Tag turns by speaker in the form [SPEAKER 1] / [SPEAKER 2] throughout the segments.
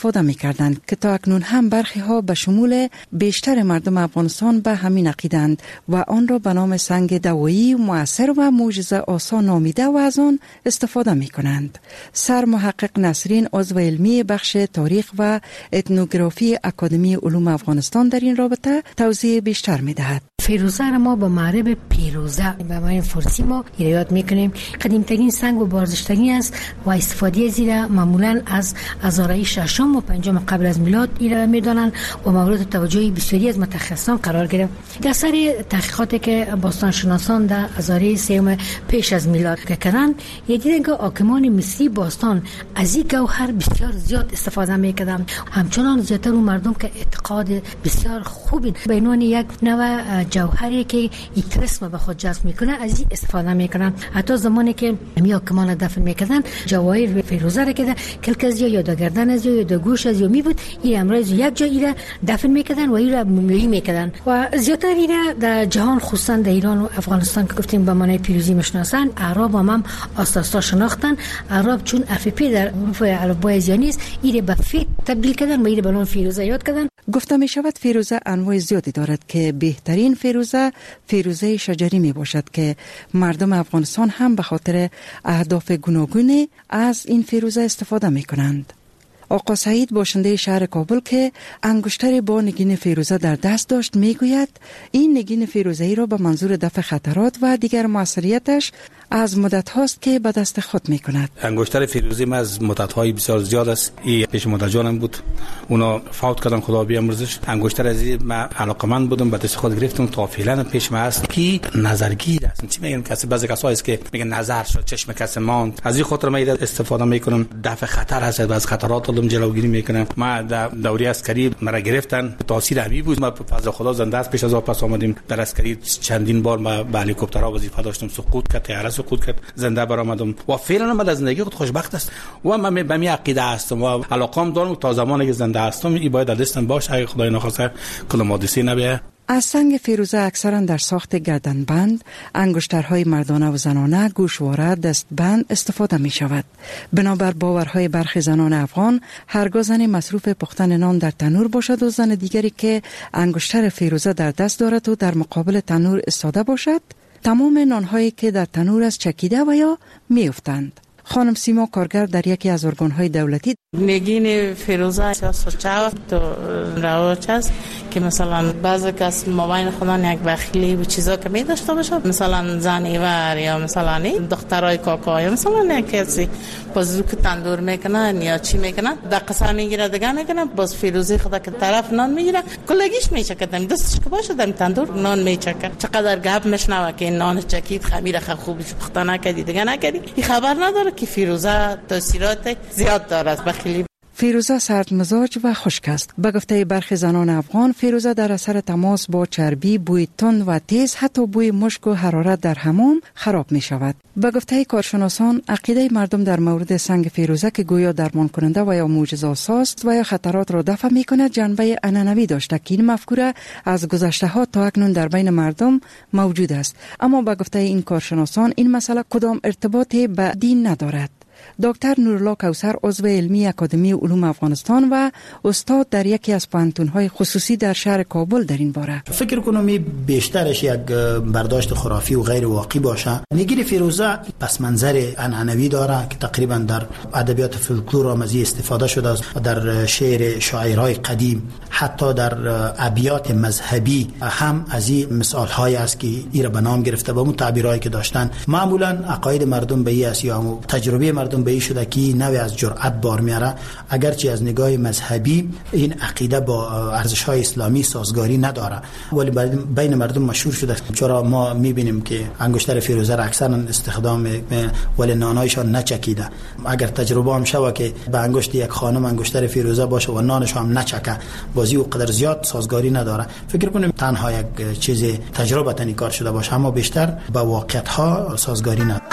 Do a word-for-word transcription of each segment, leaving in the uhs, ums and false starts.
[SPEAKER 1] استفاده می کردند که تا اکنون هم برخی ها به شمول بیشتر مردم افغانستان به همین عقیدند و آن را به نام سنگ دوایی مؤثر و معجزه آسا نامیده و از آن استفاده می کنند. سر محقق نسرین عضو علمی بخش تاریخ و اتنوگرافی اکادمی علوم افغانستان در این رابطه توضیح بیشتر می دهد.
[SPEAKER 2] فیروزه را ما به معرب پیروزه به معنی فارسی ما یاد میکنیم. قدیم ترین سنگ و بارزشترین است و استفاده از این معمولا از هزاره ششم و پنجم قبل از میلاد این میدانند و مورد توجه بسیاری از متخصصان قرار گرفت. در سر تحقیقاتی که باستانشناسان در هزاره سوم پیش از میلاد کردند، دیدند که حاکمان مصری باستان از این گوهر بسیار زیاد استفاده میکردند. همچنان زیاتر اون مردم که اعتقاد بسیار خوبی به عنوان یک نوع جوهری که یک رسم به خود جذب میکنه از این استفاده میکنن. حتی زمانی که می حاکمان دفن میکردن جواهر فیروزه را که کلکزی یا در گردن از یا در گوش از یا می بود، این امروز یک جا ایره دفن میکردن و این را مومیایی میکردن و زیاتر ایره در جهان خصوصا در ایران و افغانستان که گفتیم به معنی پیروزی میشناسن. اعراب هم, هم آستاستا شناختن. اعراب چون افپی در حروف الفبای زیانی است ایره به فی تبدیل کردن و ایره به نام فیروزه یاد کردن.
[SPEAKER 1] گفته می شود فیروزه انواع زیادی دارد که بهترین فیروزه فیروزه شجری می باشد که مردم افغانستان هم به خاطر اهداف گوناگون از این فیروزه استفاده می کنند. آقا سعید باشنده شهر کابل که انگشتری با نگین فیروزه در دست داشت می گوید این نگین فیروزه‌ای را به منظور دفع خطرات و دیگر موثریتش از مدت هاست که به دست خود می کند.
[SPEAKER 3] انگشتر فیروزی ما از مدت های بسیار زیاد است. این پیش مادر جانم بود، اونا فوت کردن خدا بیامرزش. انگشتر از این ما علاقمند بودم به دست خود گرفتم تا فعلا پیش ما است که نظرگیر است. چی میگن کسی بعضی کسایی است که میگن نظر شد چشم کسی ماند. از این خاطر ما استفاده میکنم. دفع خطر هست، از خطرات علم جلوگیری میکنم. ما در دوره عسکری مرا گرفتن، تاثیر همی بود. ما فضل خدا زنده است پیش از واپس آمدیم. در عسکری چندین بار ما به هلیکوپترها وظیفه داشتم، سقوط کرد، طیاره سقوط کرد، زنده برآمدم و فعلا من از زندگی خود خوشبخت است و من به می عقیده هستم و علاقم دارم تا زمانی که زنده هستم این باید دستم باشه. اگه خدای نخواسته کل حادثه نبیه.
[SPEAKER 1] از سنگ فیروزه اکثرا در ساخت گردنبند، انگشترهای مردانه و زنانه، گوشواره، دستبند استفاده می شود. بنابر باورهای برخی زنان افغان، هرگاه زن مصروف پختن نان در تنور باشد و زن دیگری که انگشتر فیروزه در دست دارد و در مقابل تنور ایستاده باشد، تمام نانهایی که در تنور است چکیده و یا می افتند. خانم سیما کارگر در یکی از ارگان‌های دولتی
[SPEAKER 4] نگین فیروزه سوچاو تو رواج است که مثلا بعضی کس مابین خودان یک بخیلی و چیزا که می داشته باشد، مثلا زنیور یا مثلا دخترای کاکا یا مثلا یک کسی بازو که تندور میکنن یا چی میکنن در قصه میگیره دیگه میکنن باز فیروزه خدا که طرف نان میگیره کلگیش میچکه دستش که باشه در تندور نان میچکه. چقدر گپ میشنوه که نان چکید خمیر خوب پخته نکردی دیگه نکردی، این خبر نداره که فیروزه تاثیرات زیاد دارد. بخیلی
[SPEAKER 1] فیروزه سرد مزاج و خشک است. به گفته برخی زنان افغان، فیروزه در اثر تماس با چربی، بوی تند و تیز، حتی بوی مشک و حرارت در حمام خراب می شود. به گفته کارشناسان، عقیده مردم در مورد سنگ فیروزه که گویا درمان کننده و یا معجزه‌آساست و یا خطرات را دفع می کند جنبه عنعنوی داشته که این مفکوره از گذشته ها تا اکنون در بین مردم موجود است. اما به گفته این کارشناسان این مسئله کدام ارتباطی به دین ندارد. دکتر نورالله کوثر عضو علمی اکادمی علوم افغانستان و استاد در یکی از پوهنتون‌های خصوصی در شهر کابل در این باره
[SPEAKER 5] فکر کنم بیشترش یک برداشت خرافی و غیر واقعی باشه. نگین فیروزه پس منظر عنعنوی داره که تقریبا در ادبیات فولکلور هم از استفاده شده است، در شعر شاعرای قدیم، حتی در ابیات مذهبی هم از این مثال‌های است که ایرا به نام گرفته با اون تعبیرایی که داشتن. معمولا عقاید مردم به این است یا تجربه مردم به این شده که نوع از جرأت بار میاره، اگرچه از نگاه مذهبی این عقیده با ارزش‌های اسلامی سازگاری نداره، ولی بین مردم مشهور شده. چرا ما میبینیم که انگشتر فیروزه را اکثرا استخدام ولی نانایشان نچکیده. اگر تجربه هم شوه که به انگشت یک خانم انگشتر فیروزه باشه و نانش هم نچکه، بازی و قدر زیاد سازگاری نداره. فکر کنیم تنها یک چیز تجربه تنی کار شده باشه، اما بیشتر با واقعیت‌ها سازگاری نداره.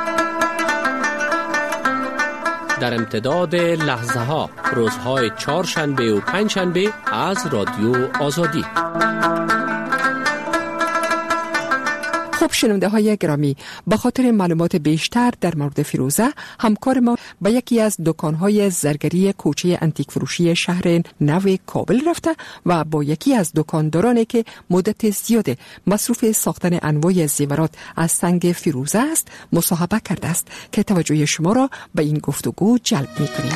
[SPEAKER 6] در امتداد لحظه ها روزهای چهارشنبه و پنجشنبه از رادیو آزادی.
[SPEAKER 7] خب شنونده های گرامی، به خاطر معلومات بیشتر در مورد فیروزه، همکار ما به یکی از دکانهای زرگری کوچه انتیک فروشی شهر نو کابل رفته و با یکی از دکاندارانی که مدت زیاد مصروف ساختن انواع زیورات از سنگ فیروزه است مصاحبه کرده است که توجه شما را به این گفتگو جلب می‌کنیم.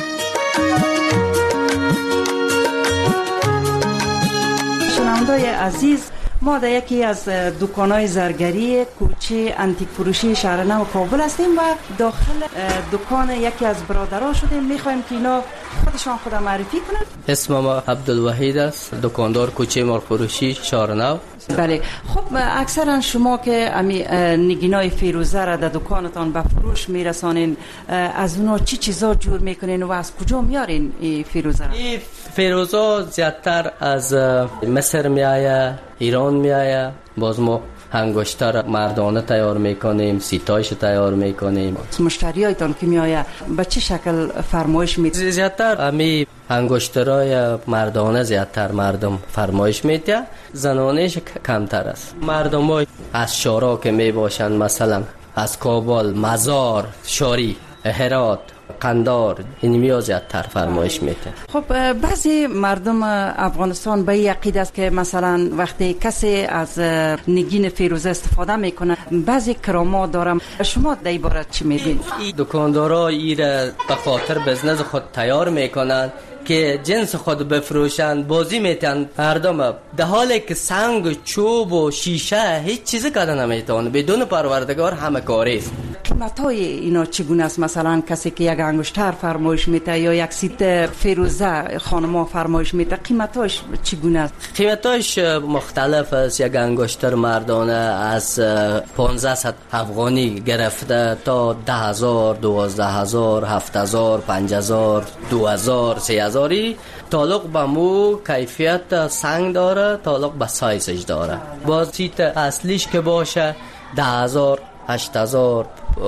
[SPEAKER 1] شنونده‌های عزیز، ما در یکی از دکان‌های زرگری کوچه انتیک فروشی شهر نو کابل هستیم و داخل دکان یکی از برادرها شدیم. می‌خوایم که اینا خودشان خود معرفی کنن.
[SPEAKER 8] اسم ما عبدالوحید است، دکاندار کوچه مرغ فروشی شهر نو.
[SPEAKER 1] بله. خب اکثرا شما که امی نگینای فیروزه را در دکانتان به فروش میرسانین، از اونا چی چیزا جور میکنین و از کجا میارین این فیروزه را؟
[SPEAKER 8] این فیروزه زیادتر از مصر میآید، ایران میآید. باز ما انگشتر مردانه تیار میکنیم، سیتایش تیار میکنیم.
[SPEAKER 1] مشتریایتان که میآید به چه شکل فرمایش میده؟
[SPEAKER 8] زیادتر امی انگشترای مردانه زیادتر مردم فرمایش میده، زنانهش کمتر است. مردم های از شارا که می باشند، مثلا از کابل، مزار، شاری، هرات، قندار، این میاد زیادتر فرمایش میده.
[SPEAKER 1] خب بعضی مردم افغانستان به این عقیده است که مثلا وقتی کسی از نگین فیروزه استفاده میکنه بعضی کرامات دارم. شما در این باره چی میگین؟
[SPEAKER 8] دکاندارا این به خاطر بزنس خود تیار میکنن که جنس خود بفروشند، بازی میتن مردم، در حالی که سنگ، چوب و شیشه هیچ چیزی کردن نمیتونه، بدون پروردگار همه کاری است.
[SPEAKER 1] قیمتای اینا چگونه است؟ مثلا کسی که یک انگشتر فرمایش میده یا یک سیت فیروزه خانما فرمایش میده، قیمتاش چگونه است؟
[SPEAKER 8] قیمتاش مختلف است. یک انگشتر مردانه از پانزده افغانی گرفته تا ده هزار، دوازده هزار، هفت هزار، پنج هزار، دو هزار، سه هزاری. تعلق به مو کیفیت سنگ داره، تعلق به سایزش داره. باز سیت اصلیش که باشه ده هزار، هشت هزار،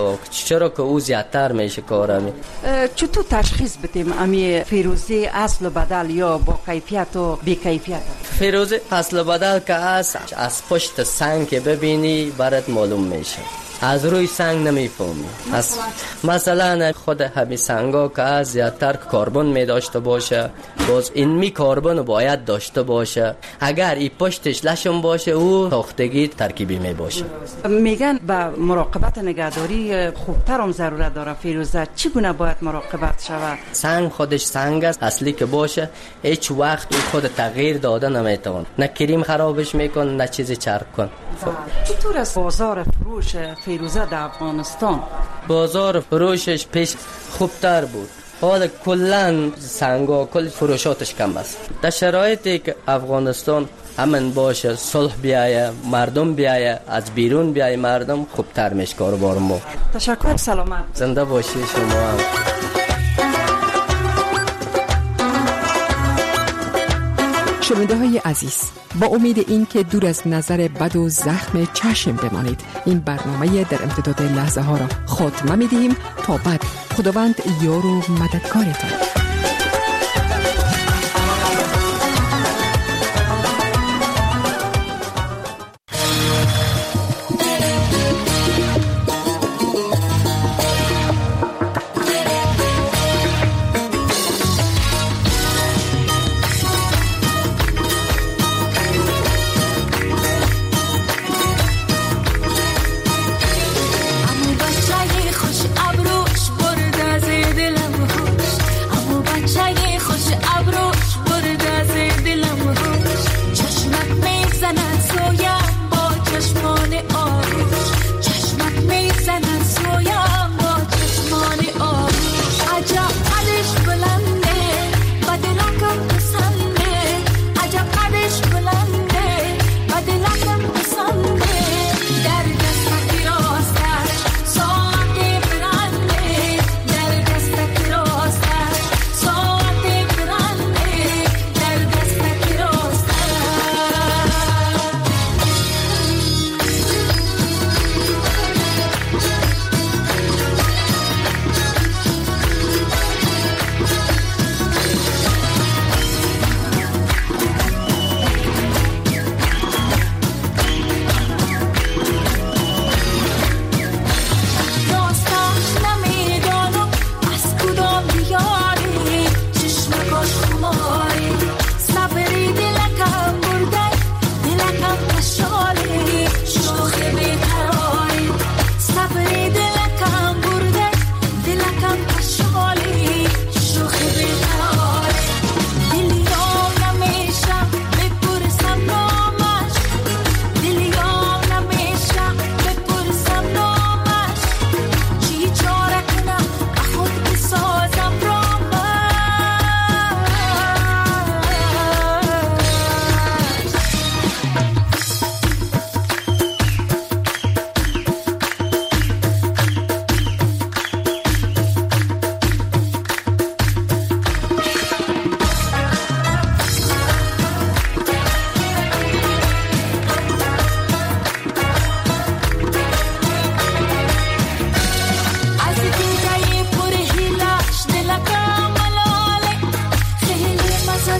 [SPEAKER 8] چرا که او زیادتر میشه کارمی.
[SPEAKER 1] چطور تشخیص بدیم امی فیروزه اصل و بدل یا با کیفیت و بی کیفیت؟
[SPEAKER 8] فیروزه اصل و بدل که از از پشت سنگ که ببینی برات معلوم میشه، از روی سنگ نمیفهمی. از مثلا خود همین سنگا که از زیادتر کربن می داشته باشه، باز این می کربن باید داشته باشه. اگر این پشتش لشم باشه او ساختگی ترکیبی می باشه.
[SPEAKER 1] میگن با مراقبت نگهداری خوبتر هم ضرورت داره فیروزه. چگونه باید مراقبت شود؟
[SPEAKER 8] سنگ خودش سنگ است، اصلی که باشه هیچ وقت او خود تغییر داده نمیتونه، نه کریم خرابش میکنه نه چیزی چرک کن.
[SPEAKER 1] چطور است بازار فروش فیروزه در افغانستان؟
[SPEAKER 8] بازار فروشش پیش خوبتر بود، حالا کلن سنگا کل فروشاتش کم است. در شرایطی که افغانستان امن باشه، صلح بیایه، مردم بیایه، از بیرون بیایه مردم، خوبتر میشه کاروبار ما.
[SPEAKER 1] تشکر، سلامت.
[SPEAKER 8] زنده باشی شما هم.
[SPEAKER 7] شنونده های عزیز، با امید این که دور از نظر بد و زخم چشم بمانید، این برنامه در امتداد لحظه ها را خاتمه می دهیم. تا بعد، خداوند یار و مددکارتان.
[SPEAKER 9] خوش ابروش برد از دلم خوش، اما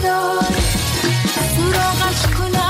[SPEAKER 9] دار سراغش کنم